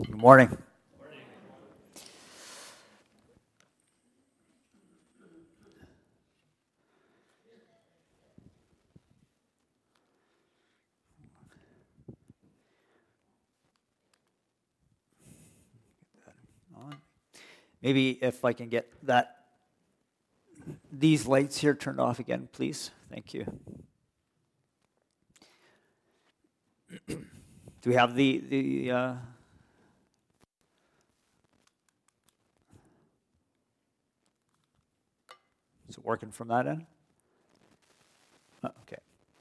Good morning. Maybe if I can get these lights here turned off again, please. Thank you. Do we have is it working from that end? Oh, okay.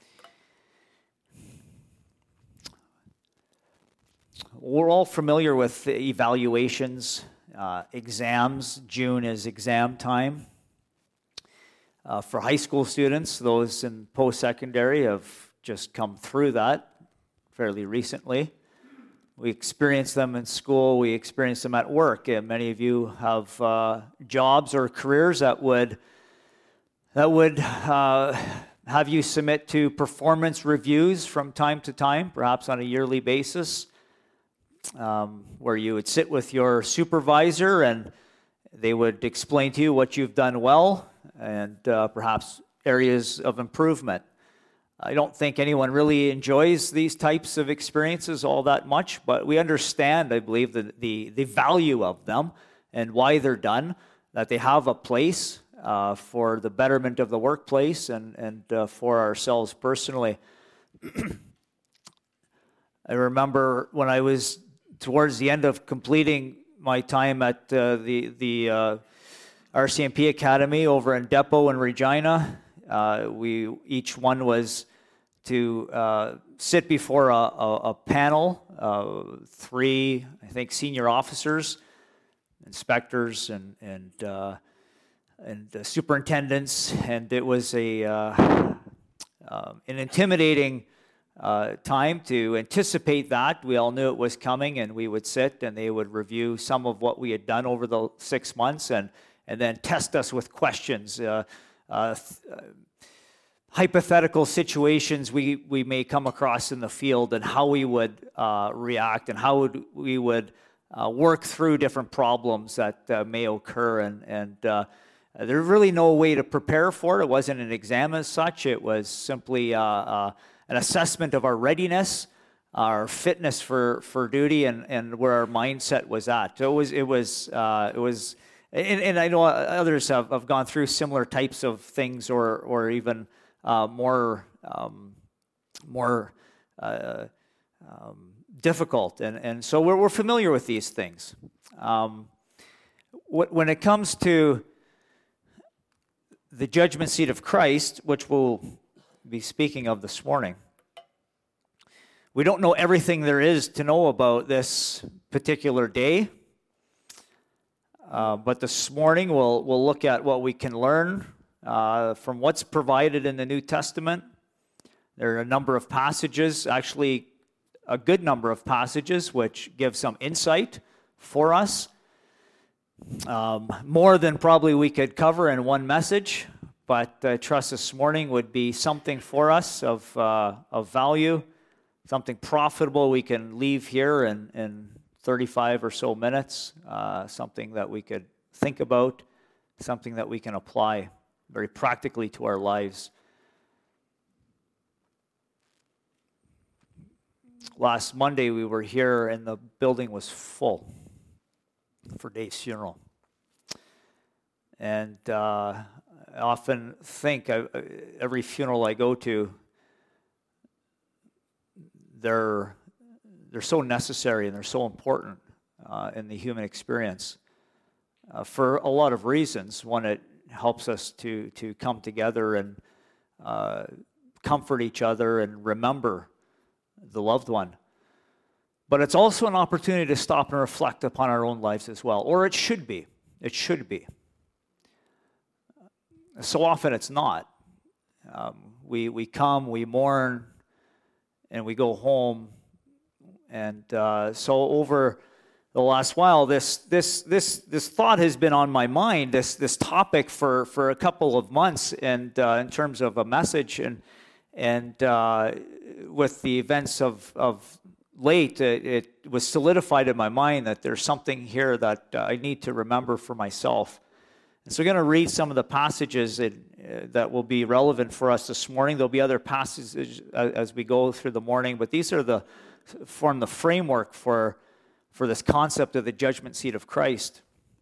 We're all familiar with evaluations, exams. June is exam time. For high school students, those in post-secondary have just come through that fairly recently. We experience them in school, we experience them at work, and many of you have jobs or careers that would have you submit to performance reviews from time to time, perhaps on a yearly basis, where you would sit with your supervisor and they would explain to you what you've done well and perhaps areas of improvement. I don't think anyone really enjoys these types of experiences all that much, but we understand, I believe, the value of them and why they're done, that they have a place for the betterment of the workplace and for ourselves personally. I remember when I was towards the end of completing my time at the RCMP Academy over in Depot in Regina. Each one was to sit before a panel, 3, I think, senior officers, inspectors, and superintendents, and it was an intimidating time to anticipate that. We all knew it was coming, and we would sit and they would review some of what we had done over the 6 months and then test us with questions, hypothetical situations we may come across in the field, and how we would react and how we would work through different problems that may occur. And there's really no way to prepare for it. It wasn't an exam as such. It was simply an assessment of our readiness, our fitness for duty, and where our mindset was at. So it was. And I know others have gone through similar types of things, or even more difficult, and so we're familiar with these things. When it comes to the judgment seat of Christ, which we'll be speaking of this morning, we don't know everything there is to know about this particular day. But this morning we'll look at what we can learn from what's provided in the New Testament. There are a number of passages, actually a good number of passages, which give some insight for us. More than probably we could cover in one message, but I trust this morning would be something for us of value, something profitable we can leave here in 35 or so minutes, something that we could think about, something that we can apply very practically to our lives. Last Monday we were here and the building was full for Dave's funeral. And I often think every funeral I go to, they're so necessary and they're so important in the human experience for a lot of reasons. One, it helps us to come together and comfort each other and remember the loved one. But it's also an opportunity to stop and reflect upon our own lives as well, or it should be. It should be. So often it's not. We come, we mourn, and we go home. And so over the last while, this thought has been on my mind, this topic for a couple of months, and in terms of a message, and with the events of late, it was solidified in my mind that there's something here that I need to remember for myself. And so we're going to read some of the passages that will be relevant for us this morning. There'll be other passages as we go through the morning, but these are form the framework for this concept of the judgment seat of Christ.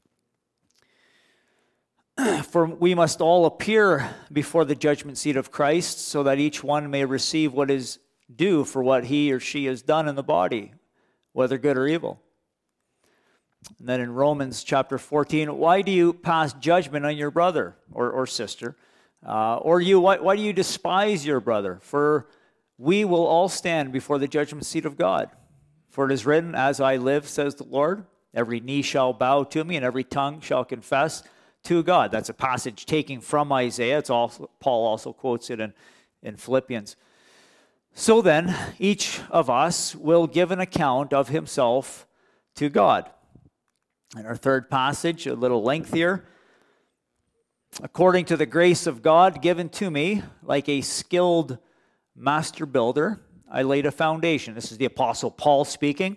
For we must all appear before the judgment seat of Christ, so that each one may receive what is due for what he or she has done in the body, whether good or evil. And then in Romans chapter 14, why do you pass judgment on your brother or sister? Why do you despise your brother? For we will all stand before the judgment seat of God. For it is written, as I live, says the Lord, every knee shall bow to me and every tongue shall confess to God. That's a passage taken from Isaiah. Paul also quotes it in Philippians. So then, each of us will give an account of himself to God. And our third passage, a little lengthier. According to the grace of God given to me, like a skilled master builder, I laid a foundation. This is the Apostle Paul speaking.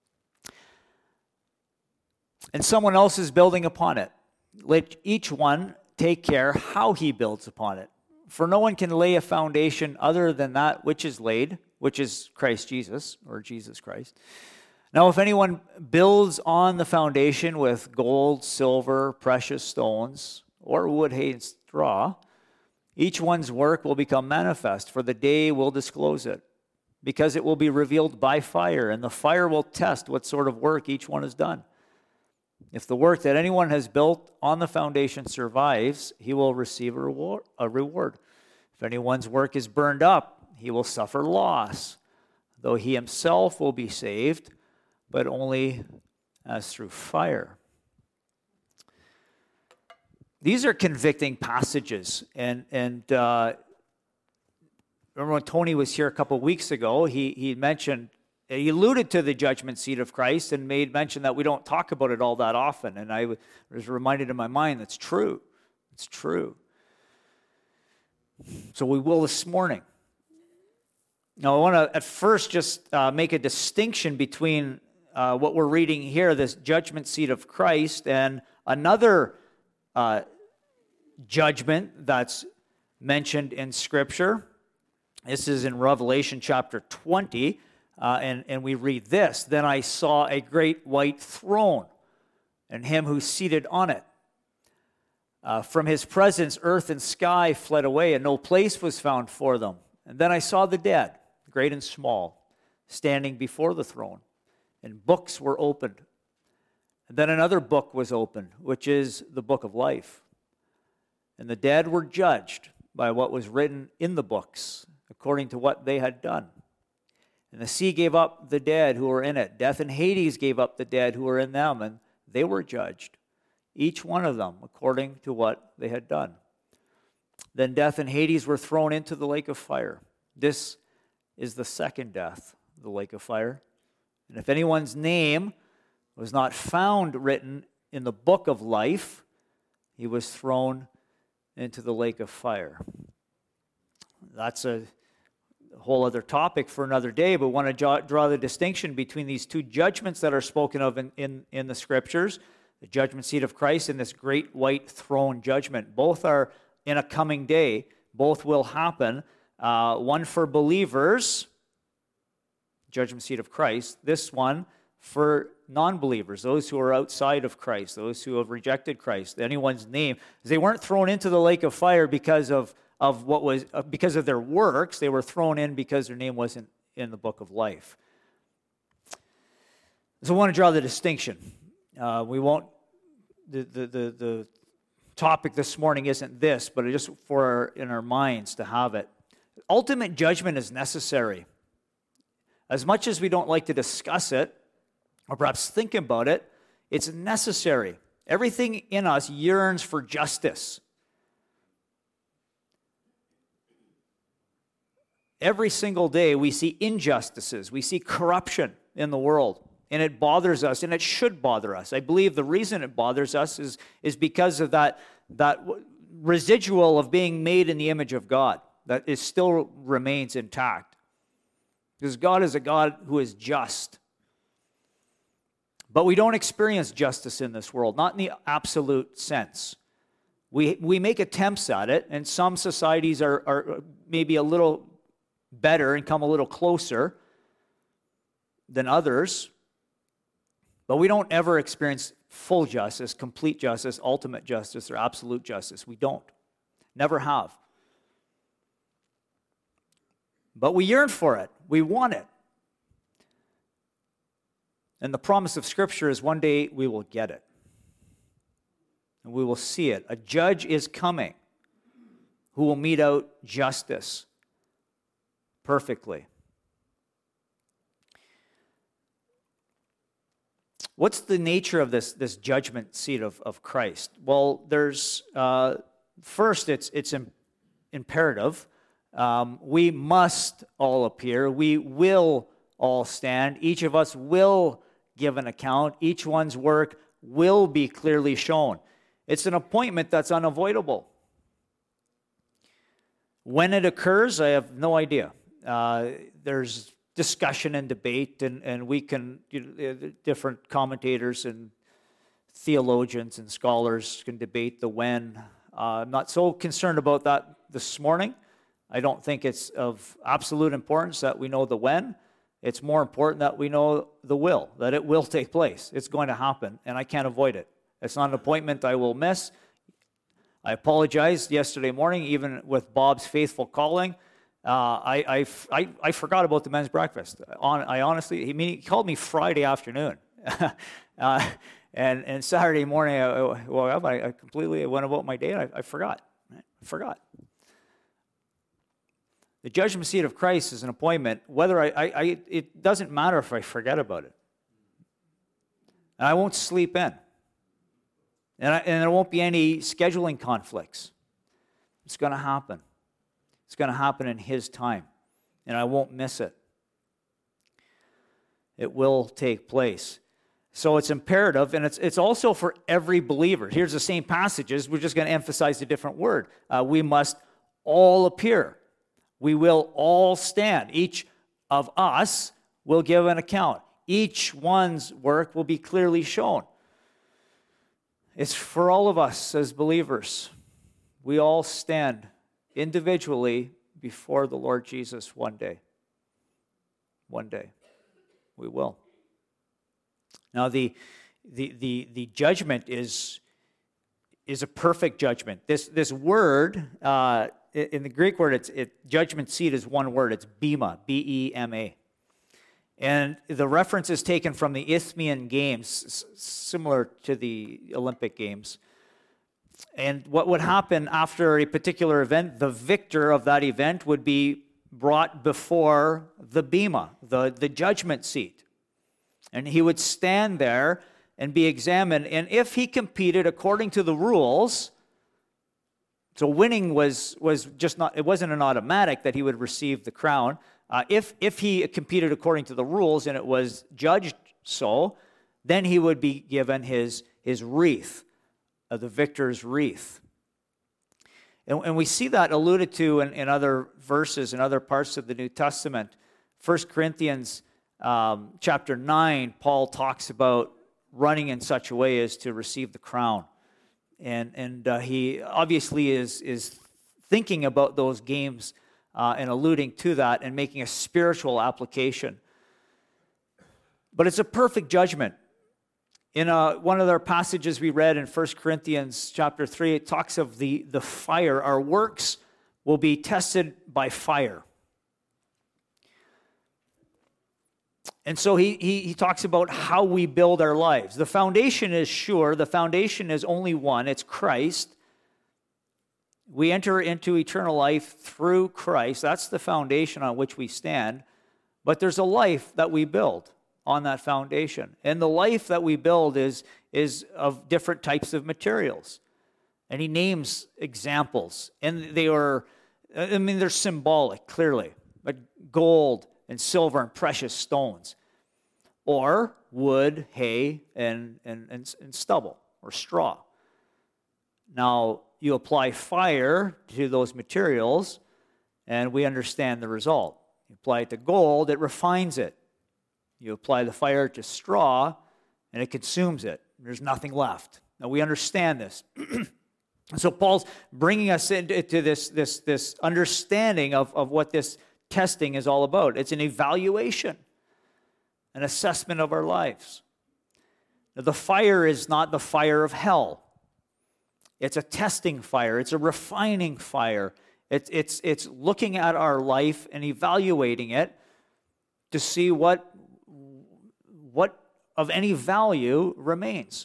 And someone else is building upon it. Let each one take care how he builds upon it. For no one can lay a foundation other than that which is laid, which is Christ Jesus, or Jesus Christ. Now, if anyone builds on the foundation with gold, silver, precious stones, or wood, hay, and straw, each one's work will become manifest, for the day will disclose it, because it will be revealed by fire, and the fire will test what sort of work each one has done. If the work that anyone has built on the foundation survives, he will receive a reward. If anyone's work is burned up, he will suffer loss, though he himself will be saved, but only as through fire. These are convicting passages, and remember when Tony was here a couple of weeks ago, he alluded to the judgment seat of Christ and made mention that we don't talk about it all that often, and I was reminded in my mind that's true. It's true. So we will this morning. Now I want to at first just make a distinction between what we're reading here, this judgment seat of Christ, and another judgment that's mentioned in Scripture. This is in Revelation chapter 20, and we read this. Then I saw a great white throne, and him who seated on it. From his presence, earth and sky fled away, and no place was found for them. And then I saw the dead, great and small, standing before the throne, and books were opened. And then another book was opened, which is the book of life. And the dead were judged by what was written in the books, according to what they had done. And the sea gave up the dead who were in it. Death and Hades gave up the dead who were in them, and they were judged, each one of them according to what they had done. Then death and Hades were thrown into the lake of fire. This is the second death, the lake of fire. And if anyone's name was not found written in the book of life, he was thrown into the lake of fire. That's a whole other topic for another day, but want to draw the distinction between these two judgments that are spoken of in the Scriptures, the judgment seat of Christ and this great white throne judgment. Both are in a coming day. Both will happen. One for believers, judgment seat of Christ. This one for non-believers, those who are outside of Christ, those who have rejected Christ. Anyone's name, they weren't thrown into the lake of fire because of their works. They were thrown in because their name wasn't in the book of life. So I want to draw the distinction. We won't. The topic this morning isn't this, but just in our minds to have it. Ultimate judgment is necessary. As much as we don't like to discuss it, or perhaps think about it, it's necessary. Everything in us yearns for justice. Every single day we see injustices, we see corruption in the world, and it bothers us, and it should bother us. I believe the reason it bothers us is because of that residual of being made in the image of God that still remains intact. Because God is a God who is just. But we don't experience justice in this world, not in the absolute sense. We make attempts at it, and some societies are maybe a little better and come a little closer than others. But we don't ever experience full justice, complete justice, ultimate justice, or absolute justice. We don't. Never have. But we yearn for it. We want it. And the promise of Scripture is one day we will get it. And we will see it. A judge is coming who will mete out justice perfectly. What's the nature of this judgment seat of Christ? Well, there's, first, it's imperative. We must all appear. We will all stand. Each of us will give an account. Each one's work will be clearly shown. It's an appointment that's unavoidable. When it occurs, I have no idea. There's discussion and debate, and we can, different commentators and theologians and scholars can debate the when. I'm not so concerned about that this morning. I don't think it's of absolute importance that we know the when. It's more important that we know the will, that it will take place. It's going to happen, and I can't avoid it. It's not an appointment I will miss. I apologized yesterday morning, even with Bob's faithful calling. I forgot about the men's breakfast. He called me Friday afternoon. And Saturday morning, I completely went about my day, and I forgot. I forgot. The judgment seat of Christ is an appointment, whether it doesn't matter if I forget about it. And I won't sleep in. And there won't be any scheduling conflicts. It's going to happen. It's going to happen in His time. And I won't miss it. It will take place. So it's imperative, and it's also for every believer. Here's the same passages. We're just going to emphasize a different word. We must all appear. We will all stand. Each of us will give an account. Each one's work will be clearly shown. It's for all of us as believers. We all stand individually before the Lord Jesus one day. One day. We will. Now, the judgment is a perfect judgment. This word, in the Greek word, judgment seat is one word. It's bema, B-E-M-A. And the reference is taken from the Isthmian Games, similar to the Olympic Games. And what would happen after a particular event, the victor of that event would be brought before the bema, the judgment seat. And he would stand there and be examined. And if he competed according to the rules, so winning was just not, it wasn't an automatic that he would receive the crown. If he competed according to the rules and it was judged so, then he would be given his wreath, the victor's wreath. And we see that alluded to in other verses, in other parts of the New Testament. 1 Corinthians chapter 9, Paul talks about running in such a way as to receive the crown. And he obviously is thinking about those games and alluding to that and making a spiritual application. But it's a perfect judgment. In one of their passages we read in 1 Corinthians chapter 3, it talks of the fire. Our works will be tested by fire. And so he talks about how we build our lives. The foundation is sure. The foundation is only one. It's Christ. We enter into eternal life through Christ. That's the foundation on which we stand. But there's a life that we build on that foundation. And the life that we build is of different types of materials. And he names examples. And they're symbolic, clearly. Like gold and silver and precious stones. Or wood, hay, and stubble or straw. Now, you apply fire to those materials, and we understand the result. You apply it to gold, it refines it. You apply the fire to straw, and it consumes it. There's nothing left. Now, we understand this. So Paul's bringing us into this understanding of what this testing is all about. It's an evaluation, an assessment of our lives. Now, the fire is not the fire of hell. It's a testing fire. It's a refining fire. It's looking at our life and evaluating it to see what of any value remains.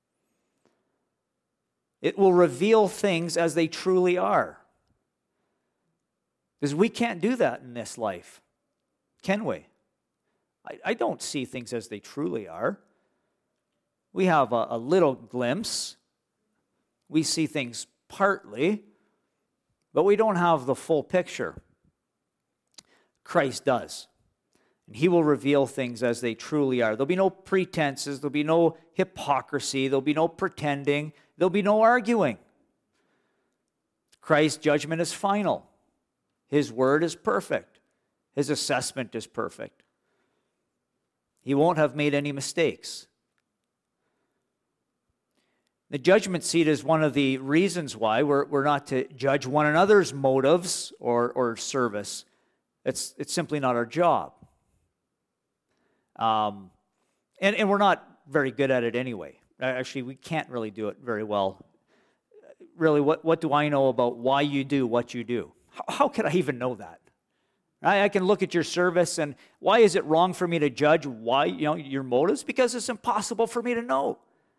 It will reveal things as they truly are. Because we can't do that in this life, can we? I don't see things as they truly are. We have a little glimpse. We see things partly, but we don't have the full picture. Christ does. And he will reveal things as they truly are. There'll be no pretenses. There'll be no hypocrisy. There'll be no pretending. There'll be no arguing. Christ's judgment is final. His word is perfect. His assessment is perfect. He won't have made any mistakes. The judgment seat is one of the reasons why we're not to judge one another's motives or service. It's simply not our job. And we're not very good at it anyway. Actually, we can't really do it very well. Really, what do I know about why you do what you do? How could I even know that? I can look at your service, and why is it wrong for me to judge why your motives? Because it's impossible for me to know.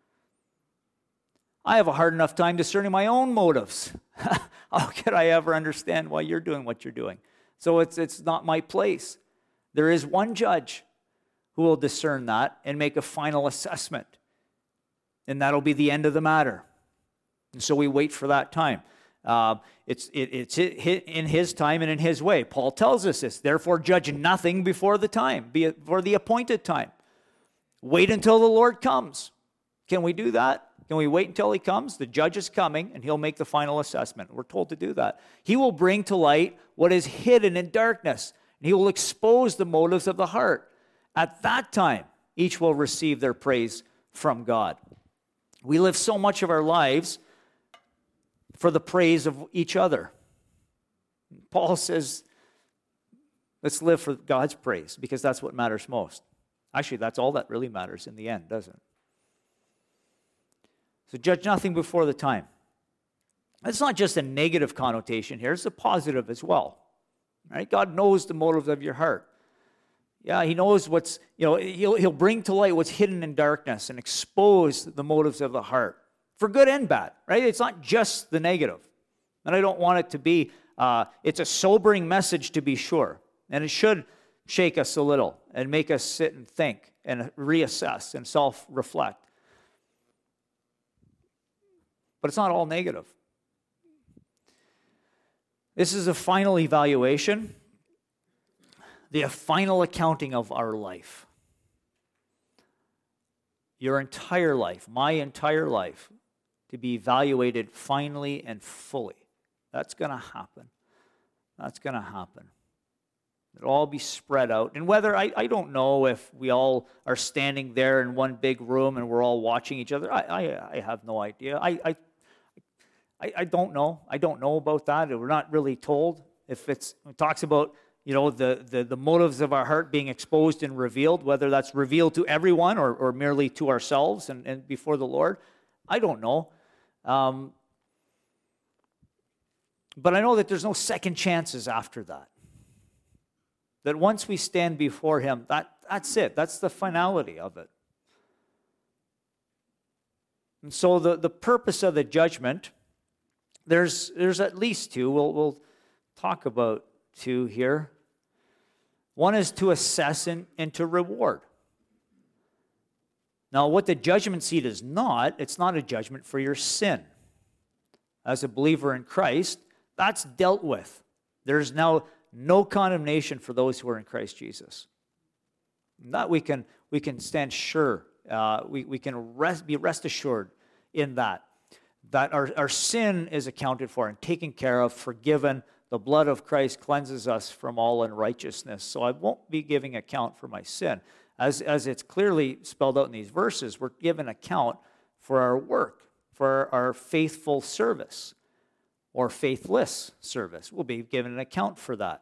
I have a hard enough time discerning my own motives. How could I ever understand why you're doing what you're doing? So it's not my place. There is one judge who will discern that and make a final assessment. And that'll be the end of the matter. And so we wait for that time. It's in his time and in his way. Paul tells us this. Therefore, judge nothing before the time, before the appointed time. Wait until the Lord comes. Can we do that? Can we wait until he comes? The judge is coming, and he'll make the final assessment. We're told to do that. He will bring to light what is hidden in darkness, and he will expose the motives of the heart. At that time, each will receive their praise from God. We live so much of our lives for the praise of each other. Paul says, let's live for God's praise, because that's what matters most. Actually, that's all that really matters in the end, doesn't it? So judge nothing before the time. It's not just a negative connotation here, it's a positive as well. Right? God knows the motives of your heart. Yeah, he knows what's, he'll bring to light what's hidden in darkness and expose the motives of the heart, for good and bad, right? It's not just the negative. And I don't want it to be, it's a sobering message to be sure. And it should shake us a little and make us sit and think and reassess and self-reflect. But it's not all negative. This is a final evaluation, the final accounting of our life. Your entire life, my entire life, to be evaluated finally and fully. That's going to happen. That's going to happen. It'll all be spread out. And whether, I don't know if we all are standing there in one big room and we're all watching each other. I have no idea. I don't know. I don't know about that. We're not really told. If it talks about, the motives of our heart being exposed and revealed, whether that's revealed to everyone or merely to ourselves and before the Lord, I don't know. But I know that there's no second chances after that. That once we stand before him, that's it. That's the finality of it. And so the purpose of the judgment, there's at least two. We'll talk about two here. One is to assess and to reward. Now, what the judgment seat is not, it's not a judgment for your sin. As a believer in Christ, that's dealt with. There's now no condemnation for those who are in Christ Jesus. And that we can stand sure. We can be rest assured in that our sin is accounted for and taken care of, forgiven. The blood of Christ cleanses us from all unrighteousness. So I won't be giving account for my sin. As it's clearly spelled out in these verses, we're given account for our work, for our faithful service or faithless service. We'll be given an account for that.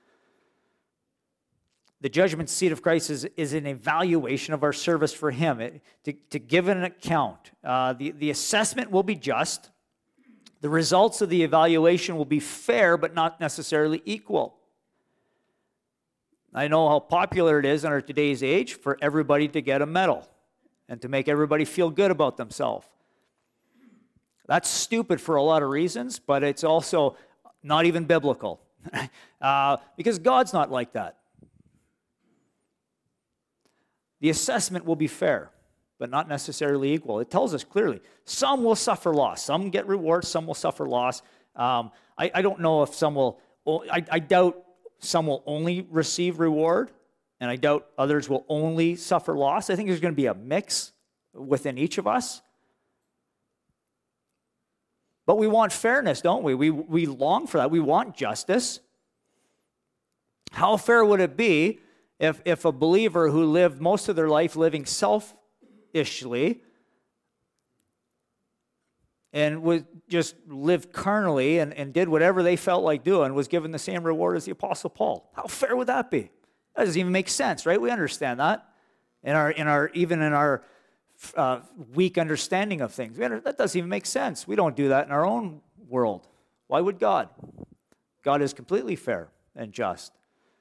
The judgment seat of Christ is an evaluation of our service for him, to give an account. The assessment will be just. The results of the evaluation will be fair, but not necessarily equal. I know how popular it is in our today's age for everybody to get a medal and to make everybody feel good about themselves. That's stupid for a lot of reasons, but it's also not even biblical because God's not like that. The assessment will be fair, but not necessarily equal. It tells us clearly, some will suffer loss. Some get rewards, some will suffer loss. I don't know if some will, I doubt some will only receive reward, and I doubt others will only suffer loss. I think there's going to be a mix within each of us. But we want fairness, don't we? We long for that. We want justice. How fair would it be if a believer who lived most of their life living selfishly and would just live carnally and did whatever they felt like doing was given the same reward as the Apostle Paul? How fair would that be? That doesn't even make sense, right? We understand that in our weak understanding of things. That doesn't even make sense. We don't do that in our own world. Why would God? God is completely fair and just.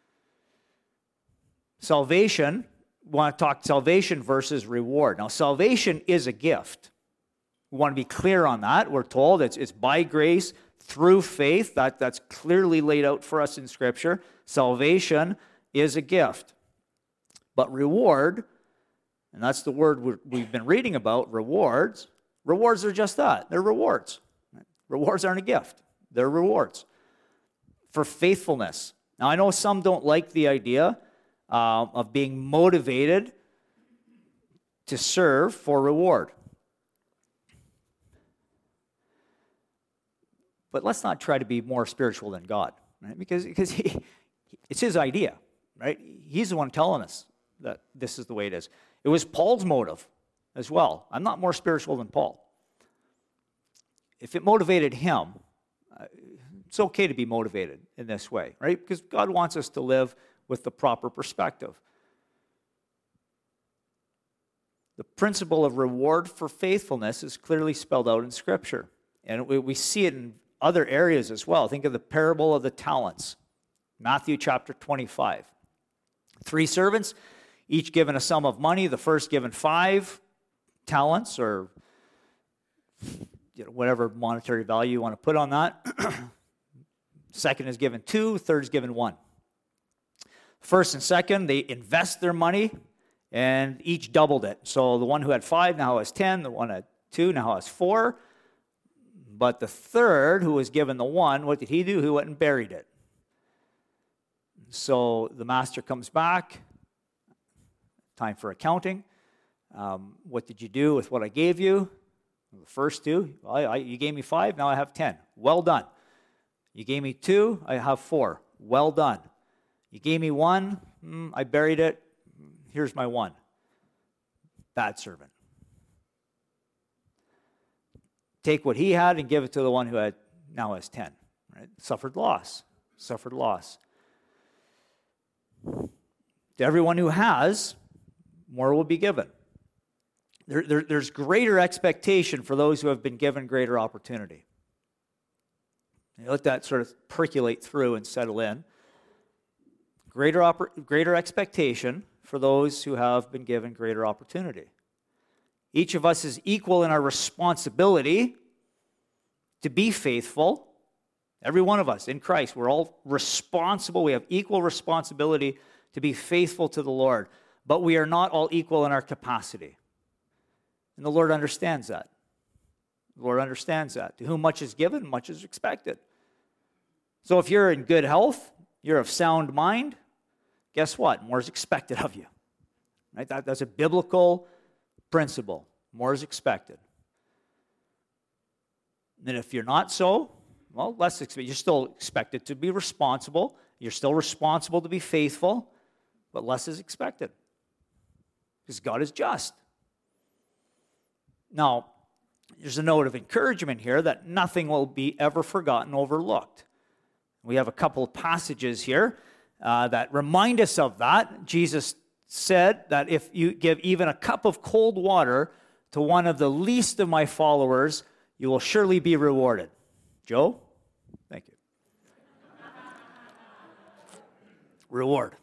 Salvation, we want to talk salvation versus reward. Now, salvation is a gift. We want to be clear on that. We're told it's by grace through faith. That's clearly laid out for us in Scripture. Salvation is a gift. But reward, and that's the word we've been reading about, rewards. Rewards are just that. They're rewards. Rewards aren't a gift. They're rewards for faithfulness. Now, I know some don't like the idea of being motivated to serve for reward. But let's not try to be more spiritual than God, right? Because it's his idea, right? He's the one telling us that this is the way it is. It was Paul's motive as well. I'm not more spiritual than Paul. If it motivated him, it's okay to be motivated in this way, right? Because God wants us to live with the proper perspective. The principle of reward for faithfulness is clearly spelled out in Scripture. And we see it in other areas as well. Think of the parable of the talents. Matthew chapter 25. 3 servants, each given a sum of money. The first given 5 talents, or whatever monetary value you want to put on that. Second is given 2, third is given 1. First and second, they invest their money, and each doubled it. So the one who had 5 now has 10, the one who had 2 now has 4. But the third, who was given the 1, what did he do? He went and buried it. So the master comes back, time for accounting. What did you do with what I gave you? The first 2, you gave me 5, now I have 10. Well done. You gave me 2, I have 4. Well done. You gave me 1, I buried it, here's my 1. Bad servant. Take what he had and give it to the one who now has 10. Right? Suffered loss. To everyone who has, more will be given. There's greater expectation for those who have been given greater opportunity. You let that sort of percolate through and settle in. Greater expectation for those who have been given greater opportunity. Each of us is equal in our responsibility to be faithful. Every one of us in Christ, we're all responsible. We have equal responsibility to be faithful to the Lord. But we are not all equal in our capacity. And the Lord understands that. The Lord understands that. To whom much is given, much is expected. So if you're in good health, you're of sound mind, guess what? More is expected of you. Right? That's a biblical principle. More is expected. And if you're not so, Well, less expected. You're still expected to be responsible. You're still responsible to be faithful, but less is expected because God is just. Now, there's a note of encouragement here that nothing will be ever forgotten, overlooked. We have a couple of passages here that remind us of that. Jesus said that if you give even a cup of cold water to one of the least of my followers, you will surely be rewarded. Joe? Thank you. Reward.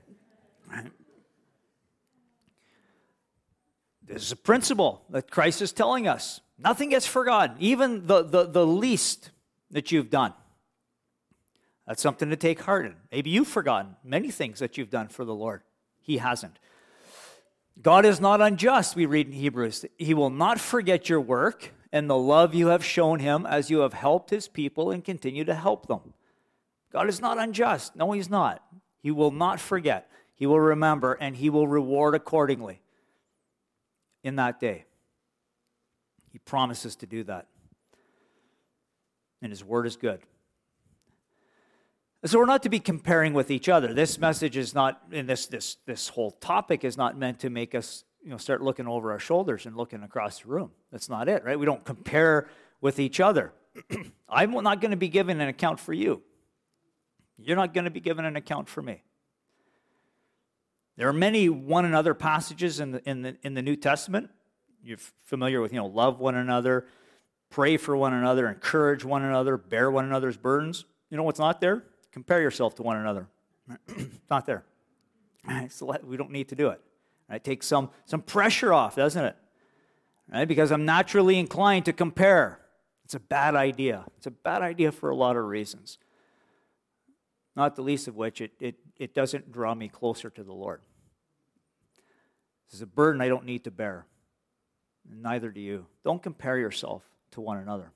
This is a principle that Christ is telling us. Nothing gets forgotten, even the least that you've done. That's something to take heart in. Maybe you've forgotten many things that you've done for the Lord. He hasn't. God is not unjust, we read in Hebrews. He will not forget your work and the love you have shown him as you have helped his people and continue to help them. God is not unjust. No, he's not. He will not forget. He will remember, and he will reward accordingly in that day. He promises to do that. And his word is good. So we're not to be comparing with each other. This message is not, and this whole topic is not meant to make us start looking over our shoulders and looking across the room. That's not it, right? We don't compare with each other. I'm not going to be giving an account for you. You're not going to be given an account for me. There are many one another passages in the New Testament. You're familiar with, love one another, pray for one another, encourage one another, bear one another's burdens. You know what's not there? Compare yourself to one another. It's not there. So we don't need to do it. It takes some pressure off, doesn't it? Right? Because I'm naturally inclined to compare. It's a bad idea. It's a bad idea for a lot of reasons. Not the least of which it doesn't draw me closer to the Lord. This is a burden I don't need to bear. And neither do you. Don't compare yourself to one another.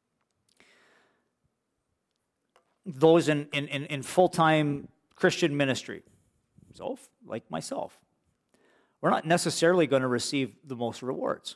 Those in full-time Christian ministry, so like myself, we're not necessarily going to receive the most rewards.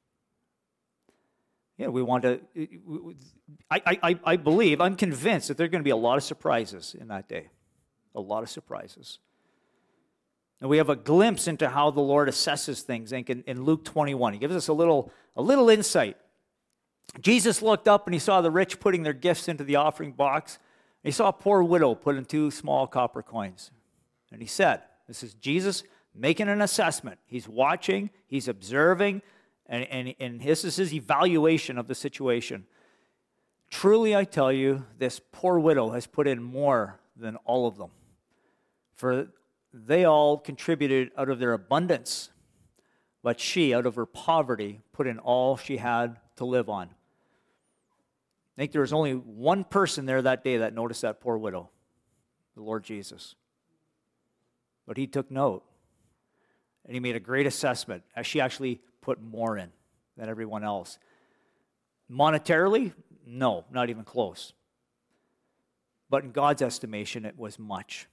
Yeah, we want to. I believe, I'm convinced that there are going to be a lot of surprises in that day, a lot of surprises. And we have a glimpse into how the Lord assesses things. I think in Luke 21, he gives us a little insight. Jesus looked up and he saw the rich putting their gifts into the offering box. He saw a poor widow put in 2 small copper coins. And he said, this is Jesus making an assessment. He's watching, he's observing, and this is his evaluation of the situation. Truly, I tell you, this poor widow has put in more than all of them. For they all contributed out of their abundance, but she, out of her poverty, put in all she had to live on. I think there was only one person there that day that noticed that poor widow, the Lord Jesus. But he took note, and he made a great assessment as she actually put more in than everyone else. Monetarily, no, not even close. But in God's estimation, it was much.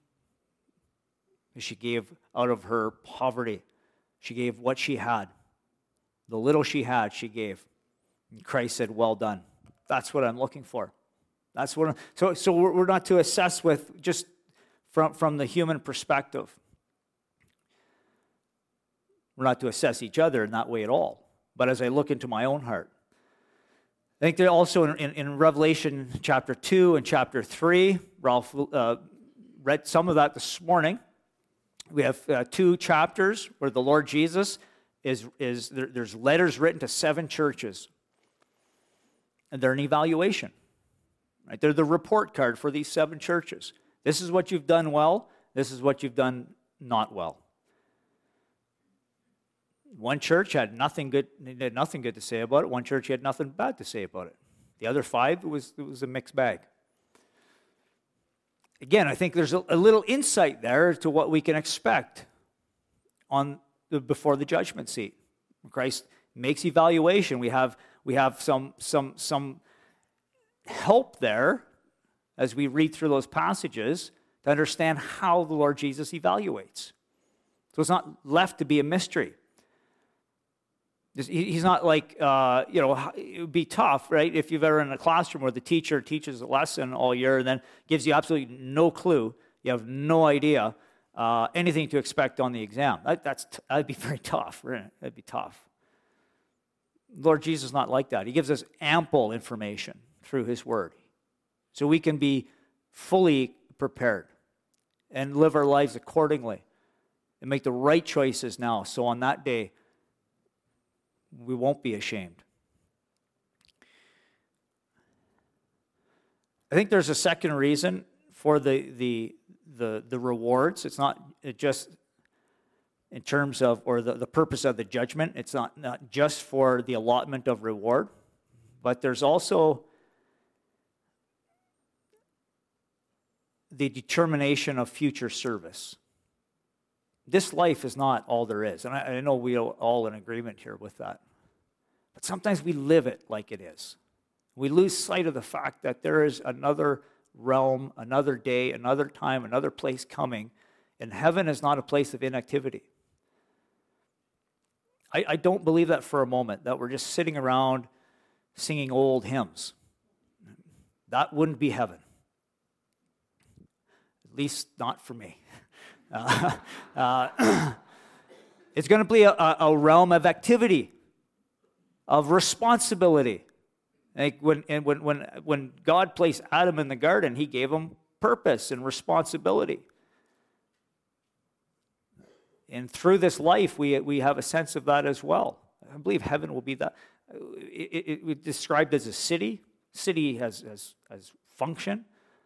She gave out of her poverty. She gave what she had. The little she had, she gave. And Christ said, well done. That's what I'm looking for. That's what. So we're not to assess with just from the human perspective. We're not to assess each other in that way at all. But as I look into my own heart, I think that also in Revelation chapter 2 and chapter 3, Ralph read some of that this morning. We have 2 chapters where the Lord Jesus there's letters written to 7 churches. And they're an evaluation. Right? They're the report card for these 7 churches. This is what you've done well. This is what you've done not well. One church had nothing good to say about it. One church had nothing bad to say about it. The other 5, it was a mixed bag. Again, I think there's a little insight there to what we can expect before the judgment seat. Christ makes evaluation. We have some help there as we read through those passages to understand how the Lord Jesus evaluates. So it's not left to be a mystery. He's not like, it would be tough, right? If you've ever in a classroom where the teacher teaches a lesson all year and then gives you absolutely no clue, you have no idea anything to expect on the exam. That'd be very tough, right? That'd be tough. Lord Jesus is not like that. He gives us ample information through his word, so we can be fully prepared and live our lives accordingly and make the right choices now, so on that day we won't be ashamed. I think there's a second reason for the rewards. It's not just in terms of, or the purpose of the judgment. It's not just for the allotment of reward, but there's also the determination of future service. This life is not all there is. And I know we are all in agreement here with that. But sometimes we live it like it is. We lose sight of the fact that there is another realm, another day, another time, another place coming. And heaven is not a place of inactivity. I don't believe that for a moment, that we're just sitting around singing old hymns. That wouldn't be heaven. At least not for me. It's going to be a realm of activity, of responsibility. Like when God placed Adam in the garden, he gave him purpose and responsibility. And through this life, we have a sense of that as well. I believe heaven will be that. It's described as a city. City has function.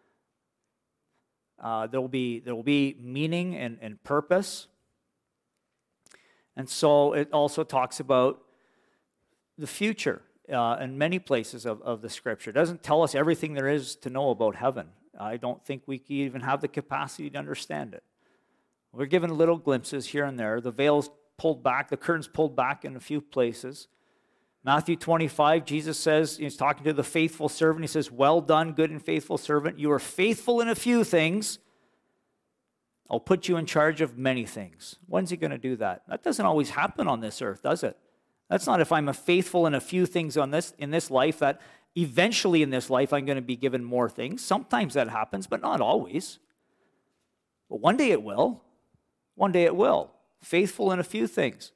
There will be meaning and purpose. And so it also talks about the future in many places of the Scripture. It doesn't tell us everything there is to know about heaven. I don't think we can even have the capacity to understand it. We're given little glimpses here and there. The veil's pulled back, the curtain's pulled back in a few places. Matthew 25, Jesus says, he's talking to the faithful servant. He says, "Well done, good and faithful servant. You are faithful in a few things. I'll put you in charge of many things." When's he going to do that? That doesn't always happen on this earth, does it? That's not if I'm a faithful in a few things in this life, that eventually in this life I'm going to be given more things. Sometimes that happens, but not always. But one day it will. One day it will. Faithful in a few things.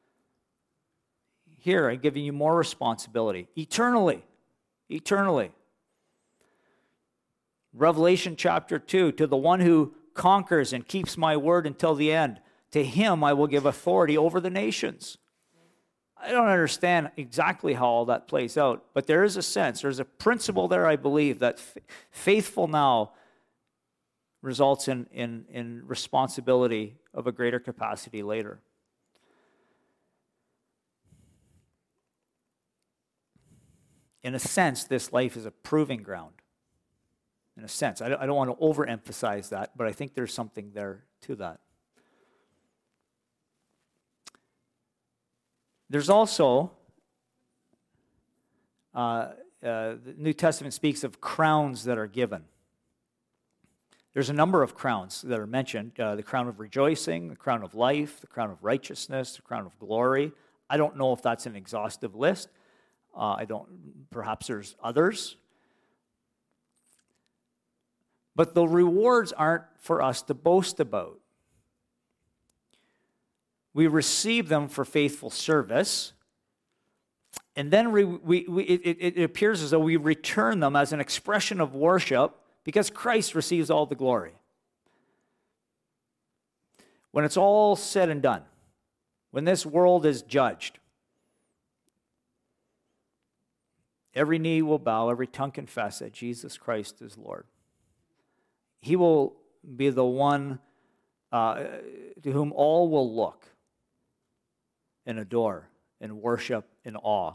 Here, I'm giving you more responsibility. Eternally. Eternally. Revelation chapter 2, to the one who conquers and keeps my word until the end, to him I will give authority over the nations. I don't understand exactly how all that plays out, but there is a sense, there's a principle there, I believe, that faithful now results in responsibility of a greater capacity later. In a sense, this life is a proving ground. In a sense. I don't want to overemphasize that, but I think there's something there to that. There's also, the New Testament speaks of crowns that are given. There's a number of crowns that are mentioned. The crown of rejoicing, the crown of life, the crown of righteousness, the crown of glory. I don't know if that's an exhaustive list. Perhaps there's others. But the rewards aren't for us to boast about. We receive them for faithful service, and then it appears as though we return them as an expression of worship because Christ receives all the glory. When it's all said and done, when this world is judged, every knee will bow, every tongue confess that Jesus Christ is Lord. He will be the one to whom all will look and adore and worship in awe.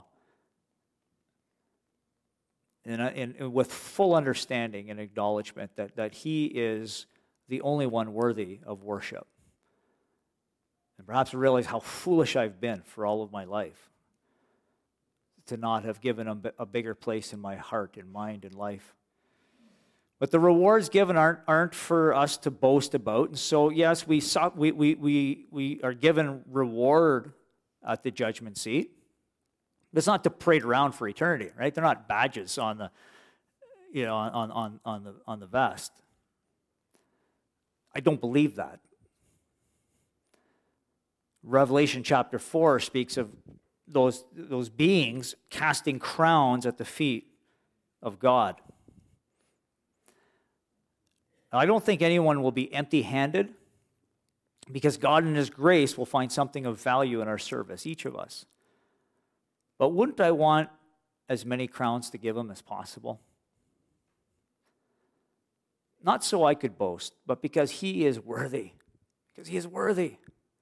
And with full understanding and acknowledgement that he is the only one worthy of worship. And perhaps realize how foolish I've been for all of my life to not have given him a bigger place in my heart and mind and life. But the rewards given aren't for us to boast about. And so, yes, we are given reward at the judgment seat. It's not to parade around for eternity, right? They're not badges on the, on the vest. I don't believe that. Revelation chapter 4 speaks of those beings casting crowns at the feet of God. Now, I don't think anyone will be empty-handed, because God in His grace will find something of value in our service, each of us. But wouldn't I want as many crowns to give Him as possible? Not so I could boast, but because He is worthy. Because He is worthy.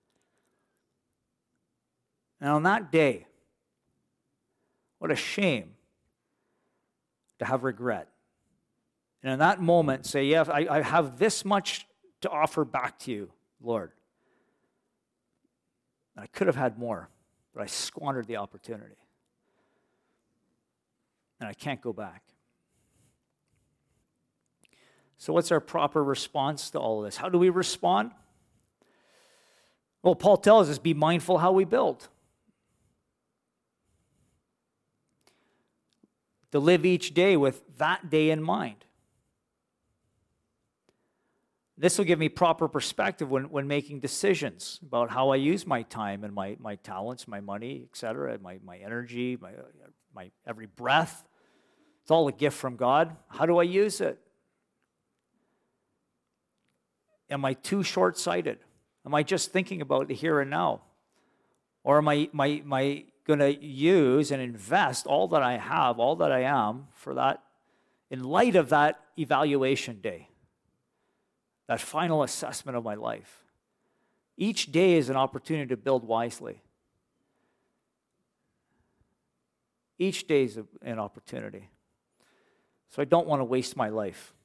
And on that day, what a shame to have regret. And in that moment, say, yeah, I have this much to offer back to you, Lord. And I could have had more, but I squandered the opportunity. And I can't go back. So what's our proper response to all of this? How do we respond? Well, Paul tells us, be mindful how we build. To live each day with that day in mind. This will give me proper perspective when making decisions about how I use my time and my talents, my money, etc., my energy, my every breath. It's all a gift from God. How do I use it? Am I too short-sighted? Am I just thinking about the here and now? Or am I going to use and invest all that I have, all that I am, for that, in light of that evaluation day? That final assessment of my life. Each day is an opportunity to build wisely. Each day is an opportunity. So I don't want to waste my life.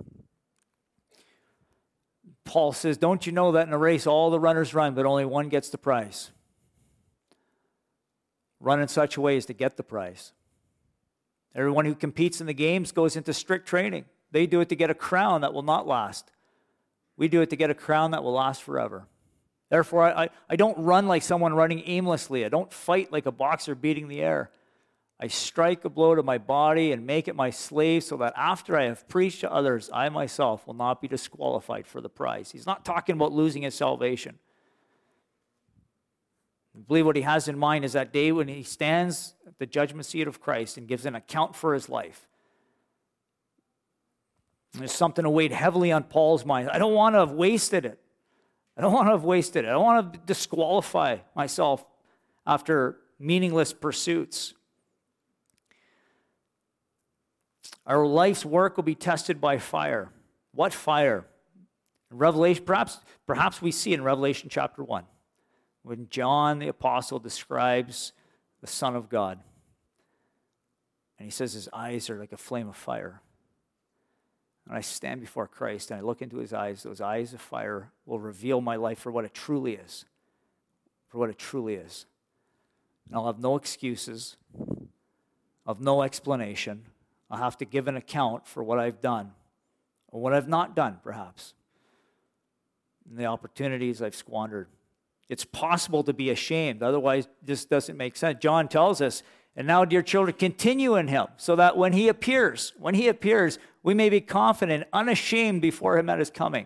Paul says, don't you know that in a race all the runners run, but only one gets the prize? Run in such a way as to get the prize. Everyone who competes in the games goes into strict training. They do it to get a crown that will not last. We do it to get a crown that will last forever. Therefore, I don't run like someone running aimlessly. I don't fight like a boxer beating the air. I strike a blow to my body and make it my slave, so that after I have preached to others, I myself will not be disqualified for the prize. He's not talking about losing his salvation. I believe what he has in mind is that day when he stands at the judgment seat of Christ and gives an account for his life. There's something that weighed heavily on Paul's mind. I don't want to have wasted it. I don't want to disqualify myself after meaningless pursuits. Our life's work will be tested by fire. What fire? Revelation, perhaps we see in Revelation chapter 1, when John the Apostle describes the Son of God. And he says his eyes are like a flame of fire. And I stand before Christ and I look into his eyes. Those eyes of fire will reveal my life for what it truly is. For what it truly is. And I'll have no excuses. I'll have no explanation. I'll have to give an account for what I've done. Or what I've not done, perhaps. And the opportunities I've squandered. It's possible to be ashamed. Otherwise, this doesn't make sense. John tells us, and now, dear children, continue in him, so that when he appears, we may be confident, unashamed before him at his coming.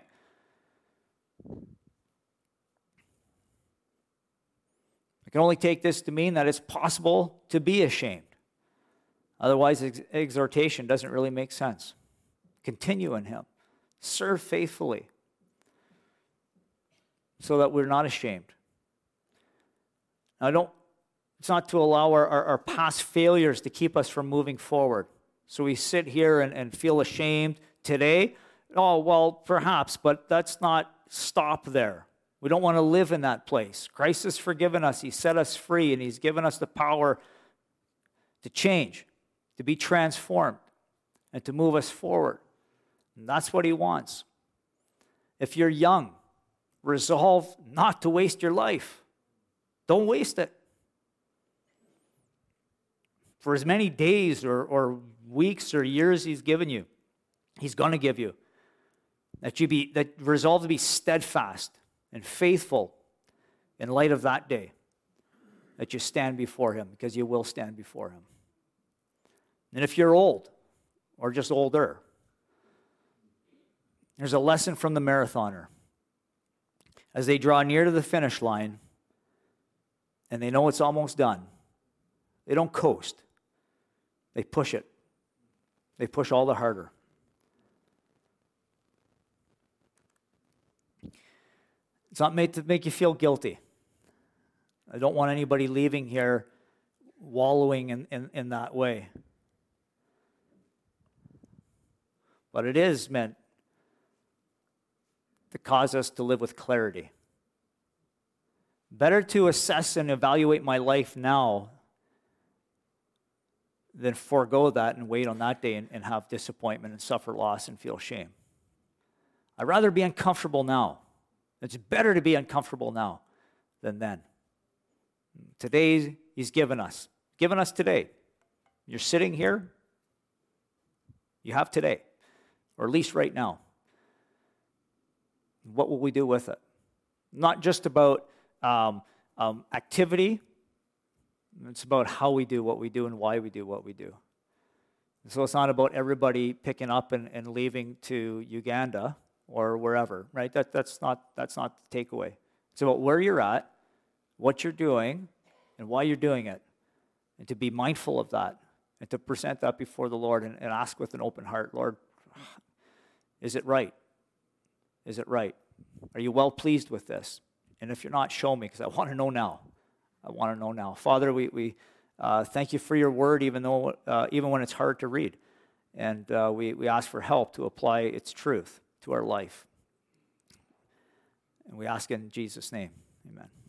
I can only take this to mean that it's possible to be ashamed. Otherwise, exhortation doesn't really make sense. Continue in him. Serve faithfully, so that we're not ashamed. Now, it's not to allow our past failures to keep us from moving forward. So we sit here and feel ashamed today. Oh, well, perhaps, but let's not stop there. We don't want to live in that place. Christ has forgiven us. He set us free, and he's given us the power to change, to be transformed, and to move us forward. And that's what he wants. If you're young, resolve not to waste your life. Don't waste it. For as many days or weeks or years he's given you, he's going to give you, that resolve to be steadfast and faithful in light of that day. that you stand before him, because you will stand before him. And if you're old or just older, there's a lesson from the marathoner. As they draw near to the finish line and they know it's almost done, they don't coast. They push it. They push all the harder. It's not made to make you feel guilty. I don't want anybody leaving here wallowing in that way. But it is meant to cause us to live with clarity. Better to assess and evaluate my life now than forego that and wait on that day and have disappointment and suffer loss and feel shame. I'd rather be uncomfortable now. It's better to be uncomfortable now than then. Today, he's given us today. You're sitting here, you have today, or at least right now. What will we do with it? Not just about activity, it's about how we do what we do and why we do what we do. And so it's not about everybody picking up and leaving to Uganda or wherever, right? That's not the takeaway. It's about where you're at, what you're doing, and why you're doing it, and to be mindful of that, and to present that before the Lord and ask with an open heart, Lord, is it right? Is it right? Are you well pleased with this? And if you're not, show me, because I want to know now. I want to know now. Father, we thank you for your word, even when it's hard to read. And we ask for help to apply its truth to our life. And we ask in Jesus' name. Amen.